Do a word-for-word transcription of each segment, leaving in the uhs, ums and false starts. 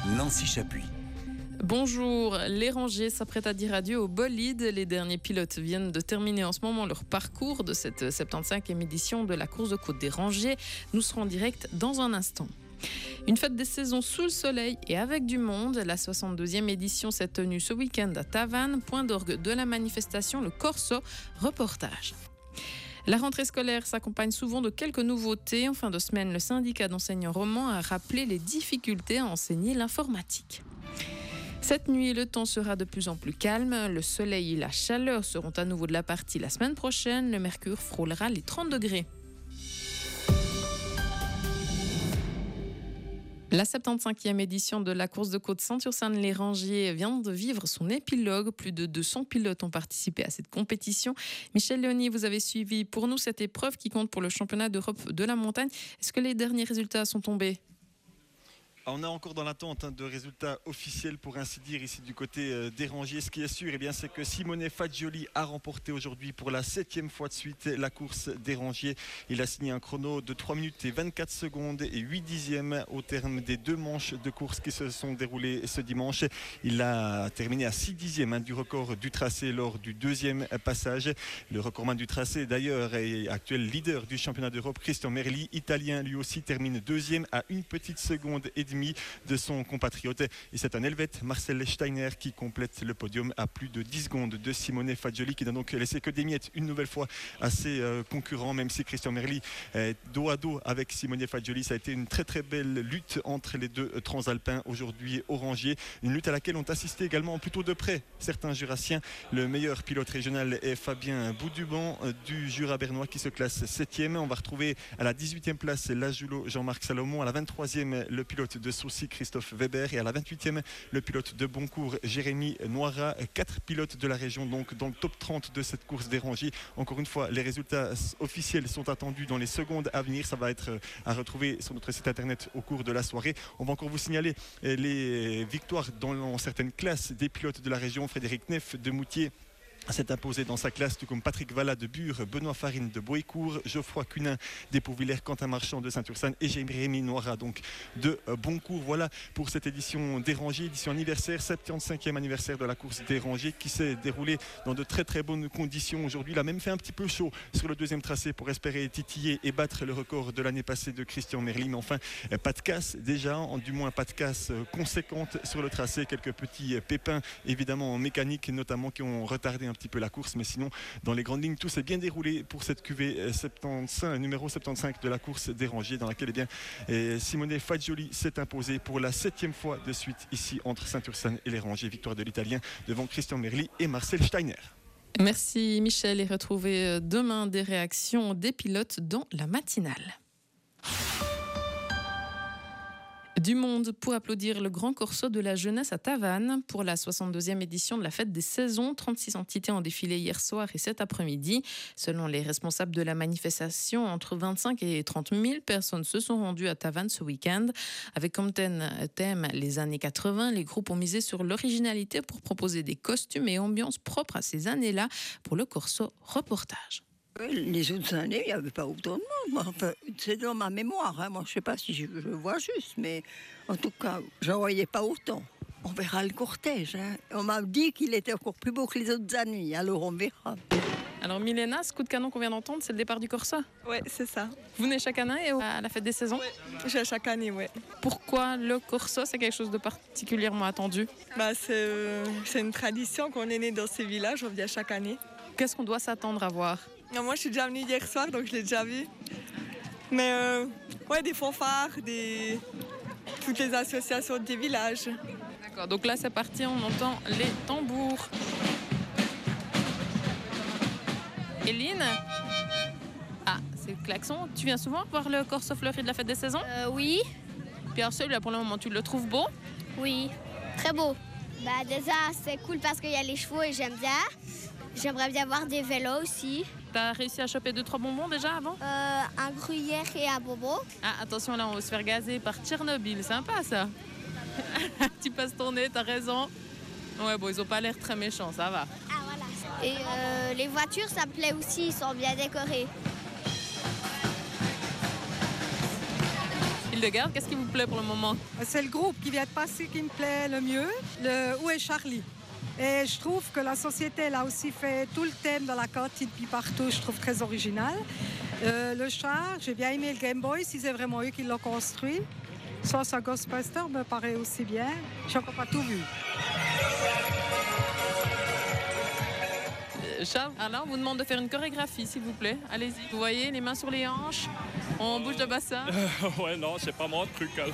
Nancy Chapuis. Bonjour, les rangers s'apprêtent à dire adieu au bolide. Les derniers pilotes viennent de terminer en ce moment leur parcours de cette soixante-quinzième édition de la course de côte des rangers. Nous serons en direct dans un instant. Une fête des saisons sous le soleil et avec du monde. La soixante-deuxième édition s'est tenue ce week-end à Tavannes. Point d'orgue de la manifestation, le Corso. Reportage. La rentrée scolaire s'accompagne souvent de quelques nouveautés. En fin de semaine, le syndicat d'enseignants romans a rappelé les difficultés à enseigner l'informatique. Cette nuit, le temps sera de plus en plus calme. Le soleil et la chaleur seront à nouveau de la partie la semaine prochaine. Le mercure frôlera les trente degrés. La soixante-quinzième édition de la course de côte Saint-Ursanne-les-Rangiers vient de vivre son épilogue. Plus de deux cents pilotes ont participé à cette compétition. Michel Léonie, vous avez suivi pour nous cette épreuve qui compte pour le championnat d'Europe de la montagne. Est-ce que les derniers résultats sont tombés ? On est encore dans l'attente de résultats officiels, pour ainsi dire, ici du côté des Rangiers. Ce qui est sûr, eh bien, c'est que Simone Fagioli a remporté aujourd'hui pour la septième fois de suite la course des Rangiers. Il a signé un chrono de trois minutes et vingt-quatre secondes et huit dixièmes au terme des deux manches de course qui se sont déroulées ce dimanche. Il a terminé à six dixièmes hein, du record du tracé lors du deuxième passage. Le recordman du tracé, d'ailleurs, est actuel leader du championnat d'Europe, Christian Merli, italien, lui aussi termine deuxième à une petite seconde et demie de son compatriote. Et c'est un Helvète, Marcel Steiner, qui complète le podium à plus de dix secondes de Simone Fagioli, qui n'a donc laissé que des miettes une nouvelle fois à ses euh, concurrents, même si Christian Merli est dos à dos avec Simone Fagioli. Ça a été une très très belle lutte entre les deux transalpins aujourd'hui au Rangier. Une lutte à laquelle ont assisté également plutôt de près certains jurassiens. Le meilleur pilote régional est Fabien Bouduban du Jura bernois qui se classe septième. On va retrouver à la dix-huitième place l'Ajulo Jean-Marc Salomon, à la vingt-troisième le pilote de Saucy Christophe Weber et à la vingt-huitième le pilote de Boncourt Jérémy Noira. Quatre pilotes de la région donc dans le top trente de cette course des Rangiers. Encore une fois, les résultats officiels sont attendus dans les secondes à venir. Ça va être à retrouver sur notre site internet au cours de la soirée. On va encore vous signaler les victoires dans certaines classes des pilotes de la région. Frédéric Neff de Moutier s'est imposé dans sa classe, tout comme Patrick Vallat de Bure, Benoît Farine de Boécourt, Geoffroy Cunin d'Épouvillers, Quentin Marchand de Saint-Ursanne et Jérémy Noira donc de Boncourt. Voilà pour cette édition des Rangiers, édition anniversaire, soixante-quinzième anniversaire de la course des Rangiers qui s'est déroulée dans de très très bonnes conditions aujourd'hui. Il a même fait un petit peu chaud sur le deuxième tracé pour espérer titiller et battre le record de l'année passée de Christian Merli. Mais enfin, pas de casse déjà, du moins pas de casse conséquente sur le tracé. Quelques petits pépins évidemment en mécanique notamment qui ont retardé un petit peu la course, mais sinon dans les grandes lignes tout s'est bien déroulé pour cette cuvée soixante-quinze, numéro soixante-quinze de la course des Rangiers, dans laquelle eh bien, Simone Fagioli s'est imposé pour la septième fois de suite ici entre Saint-Ursanne et les Rangiers. Victoire de l'Italien devant Christian Merli et Marcel Steiner. Merci Michel, et retrouvez demain des réactions des pilotes dans la matinale. Du monde pour applaudir le Grand Corso de la jeunesse à Tavannes. Pour la soixante-deuxième édition de la fête des saisons, trente-six entités ont défilé hier soir et cet après-midi. Selon les responsables de la manifestation, entre vingt-cinq et trente mille personnes se sont rendues à Tavannes ce week-end. Avec comme thème les années quatre-vingts, les groupes ont misé sur l'originalité pour proposer des costumes et ambiances propres à ces années-là pour le Corso. Reportage. Les autres années, il n'y avait pas autant de monde. Enfin, c'est dans ma mémoire. Hein. Moi, je ne sais pas si je, je vois juste, mais en tout cas, je n'en voyais pas autant. On verra le cortège. Hein. On m'a dit qu'il était encore plus beau que les autres années, alors on verra. Alors Milena, ce coup de canon qu'on vient d'entendre, c'est le départ du Corso. Oui, c'est ça. Vous venez chaque année à la fête des saisons ? Oui, je viens chaque année, oui. Pourquoi le Corso, c'est quelque chose de particulièrement attendu ? Bah, c'est, euh, c'est une tradition qu'on est né dans ces villages, on vient chaque année. Qu'est-ce qu'on doit s'attendre à voir ? Non, moi, je suis déjà venue hier soir, donc je l'ai déjà vu. Mais euh, ouais, des fanfares, des... toutes les associations des villages. D'accord, donc là, c'est parti, on entend les tambours. Éline ? Ah, c'est le klaxon. Tu viens souvent voir le Corso fleuri de la fête des saisons ? euh, Oui. Puis alors celui-là, pour le moment, tu le trouves beau ? Oui, très beau. Bah déjà, c'est cool parce qu'il y a les chevaux et j'aime bien. J'aimerais bien voir des vélos aussi. T'as réussi à choper deux trois bonbons déjà avant ? Euh, un gruyère et un bobo. Ah, attention, là, on va se faire gazer par Tchernobyl. Sympa, ça. Tu passes ton nez, t'as raison. Ouais, bon, ils ont pas l'air très méchants, ça va. Ah, voilà. Et euh, les voitures, ça me plaît aussi, ils sont bien décorés. Hildegarde, qu'est-ce qui vous plaît pour le moment? C'est le groupe qui vient de passer qui me plaît le mieux. Le Où est Charlie? Et je trouve que la société elle a aussi fait tout le thème dans la cantine puis partout, je trouve très original. Euh, le char, j'ai bien aimé le Game Boy, si c'est vraiment eux qui l'ont construit. Ça, ça Ghostbuster me paraît aussi bien. Je n'ai encore pas tout vu. Euh, Charles, alors, on vous demande de faire une chorégraphie, s'il vous plaît. Allez-y. Vous voyez, les mains sur les hanches, on bouge le bassin. Euh, ouais, non, c'est pas mon truc. Alors.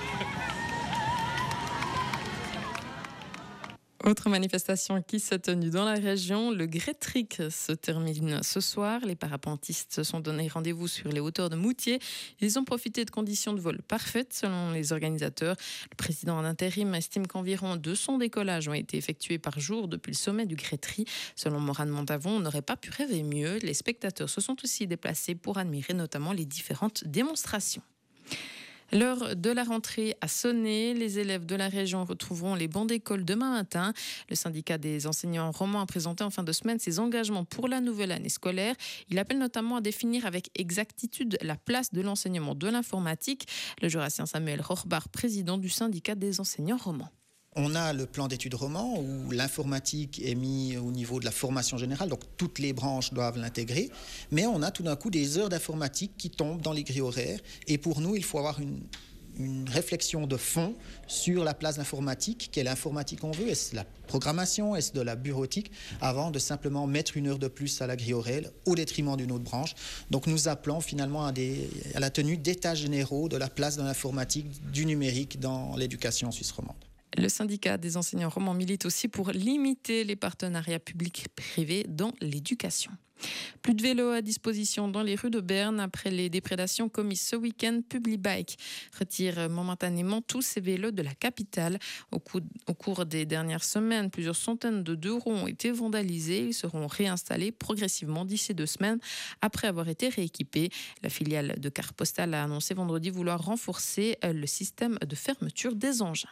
Autre manifestation qui s'est tenue dans la région, le Great Trick se termine ce soir. Les parapentistes se sont donné rendez-vous sur les hauteurs de Moutier. Ils ont profité de conditions de vol parfaites selon les organisateurs. Le président en intérim estime qu'environ deux cents décollages ont été effectués par jour depuis le sommet du Great Trick. Selon Morane Montavon, on n'aurait pas pu rêver mieux. Les spectateurs se sont aussi déplacés pour admirer notamment les différentes démonstrations. L'heure de la rentrée a sonné. Les élèves de la région retrouveront les bancs d'école demain matin. Le syndicat des enseignants romans a présenté en fin de semaine ses engagements pour la nouvelle année scolaire. Il appelle notamment à définir avec exactitude la place de l'enseignement de l'informatique. Le jurassien Samuel Rochbach, président du syndicat des enseignants romans. On a le plan d'études roman où l'informatique est mis au niveau de la formation générale, donc toutes les branches doivent l'intégrer, mais on a tout d'un coup des heures d'informatique qui tombent dans les grilles horaires et pour nous il faut avoir une, une réflexion de fond sur la place de l'informatique, quelle informatique on veut, est-ce de la programmation, est-ce de la bureautique, avant de simplement mettre une heure de plus à la grille horaire au détriment d'une autre branche. Donc nous appelons finalement à, des, à la tenue d'états généraux de la place de l'informatique, du numérique dans l'éducation en Suisse romande. Le syndicat des enseignants romans milite aussi pour limiter les partenariats publics-privés dans l'éducation. Plus de vélos à disposition dans les rues de Berne après les déprédations commises ce week-end. Publibike retire momentanément tous ces vélos de la capitale. Au, coup, au cours des dernières semaines, plusieurs centaines de deux roues ont été vandalisés. Ils seront réinstallés progressivement d'ici deux semaines après avoir été rééquipés. La filiale de Carte Postale a annoncé vendredi vouloir renforcer le système de fermeture des engins.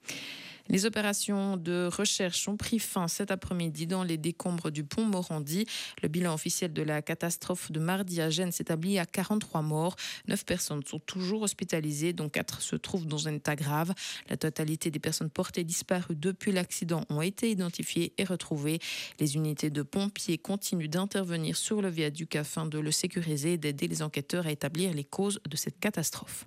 Les opérations de recherche ont pris fin cet après-midi dans les décombres du pont Morandi. Le bilan officiel de la catastrophe de mardi à Gênes s'établit à quarante-trois morts. neuf personnes sont toujours hospitalisées, dont quatre se trouvent dans un état grave. La totalité des personnes portées disparues depuis l'accident ont été identifiées et retrouvées. Les unités de pompiers continuent d'intervenir sur le viaduc afin de le sécuriser et d'aider les enquêteurs à établir les causes de cette catastrophe.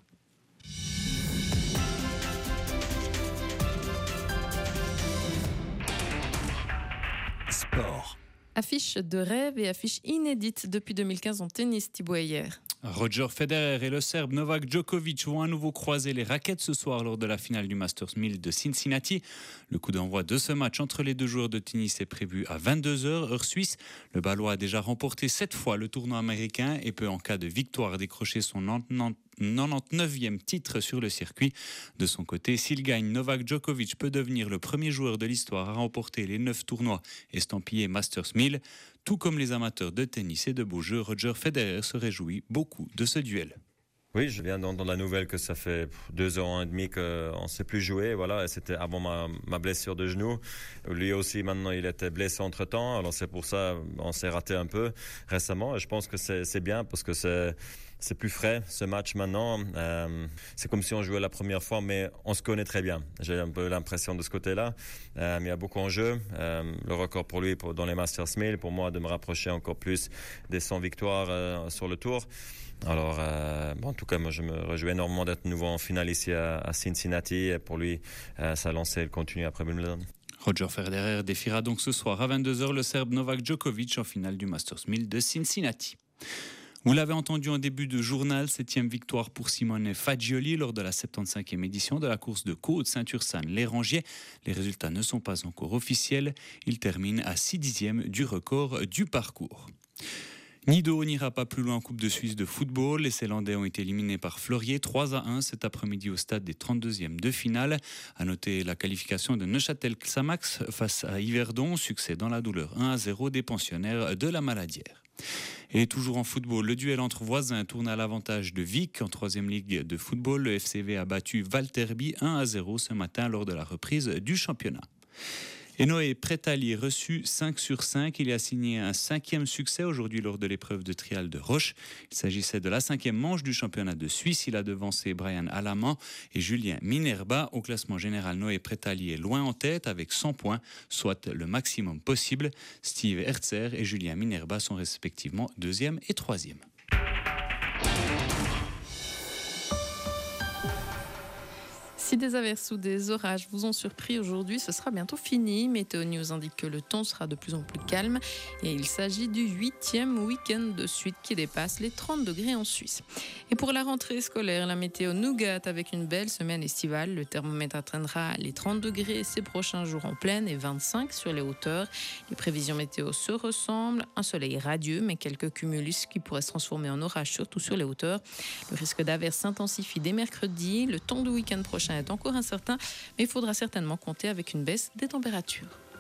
Sport. Affiche de rêve et affiche inédite depuis deux mille quinze en tennis, Thibaut Heyer. Roger Federer et le Serbe Novak Djokovic vont à nouveau croiser les raquettes ce soir lors de la finale du Masters mille de Cincinnati. Le coup d'envoi de ce match entre les deux joueurs de tennis est prévu à vingt-deux heures, heure suisse. Le Balois a déjà remporté sept fois le tournoi américain et peut en cas de victoire décrocher son quatre-vingt-dix-neuvième titre sur le circuit. De son côté, s'il gagne, Novak Djokovic peut devenir le premier joueur de l'histoire à remporter les neuf tournois estampillés Masters mille. Tout comme les amateurs de tennis et de beaux jeux, Roger Federer se réjouit beaucoup de ce duel. Oui, je viens d'entendre la nouvelle que ça fait deux ans et demi qu'on ne sait plus jouer. Voilà, et c'était avant ma, ma blessure de genou. Lui aussi, maintenant, il était blessé entre-temps. Alors c'est pour ça qu'on s'est raté un peu récemment. Et je pense que c'est, c'est bien parce que c'est... C'est plus frais ce match maintenant. Euh, c'est comme si on jouait la première fois, mais on se connaît très bien. J'ai un peu l'impression de ce côté-là. Euh, il y a beaucoup en jeu. Euh, le record pour lui pour, dans les Masters mille, pour moi, de me rapprocher encore plus des cent victoires euh, sur le tour. Alors, euh, bon, en tout cas, moi, je me réjouis énormément d'être nouveau en finale ici à, à Cincinnati. Et pour lui, euh, sa lancée, elle continue après Wimbledon. Roger Federer défiera donc ce soir à vingt-deux heures le Serbe Novak Djokovic en finale du Masters mille de Cincinnati. Vous l'avez entendu en début de journal, septième victoire pour Simone Fagioli lors de la soixante-quinzième édition de la course de côte Saint-Ursanne-les-Rangiers. Les résultats ne sont pas encore officiels. Il termine à six dixièmes du record du parcours. Nido n'ira pas plus loin en Coupe de Suisse de football. Les Célandais ont été éliminés par Fleurier trois à un cet après-midi au stade des trente-deuxièmes de finale. À noter la qualification de Neuchâtel-Xamax face à Yverdon. Succès dans la douleur un à zéro des pensionnaires de la Maladière. Et toujours en football, le duel entre voisins tourne à l'avantage de Vic. En troisième ligue de football, le F C V a battu Valterby un à zéro ce matin lors de la reprise du championnat. Et Noé Prétali reçu cinq sur cinq. Il a signé un cinquième succès aujourd'hui lors de l'épreuve de trial de Roche. Il s'agissait de la cinquième manche du championnat de Suisse. Il a devancé Brian Alaman et Julien Minerba. Au classement général, Noé Prétali est loin en tête avec cent points, soit le maximum possible. Steve Herzer et Julien Minerba sont respectivement deuxième et troisième. Si des averses ou des orages vous ont surpris aujourd'hui, ce sera bientôt fini. Météo News indique que le temps sera de plus en plus calme et il s'agit du huitième week-end de suite qui dépasse les trente degrés en Suisse. Et pour la rentrée scolaire, la météo nous gâte avec une belle semaine estivale. Le thermomètre atteindra les trente degrés ces prochains jours en plaine et vingt-cinq sur les hauteurs. Les prévisions météo se ressemblent. Un soleil radieux, mais quelques cumulus qui pourraient se transformer en orage, surtout sur les hauteurs. Le risque d'averse s'intensifie dès mercredi. Le temps du week-end prochain est encore incertain, mais il faudra certainement compter avec une baisse des températures.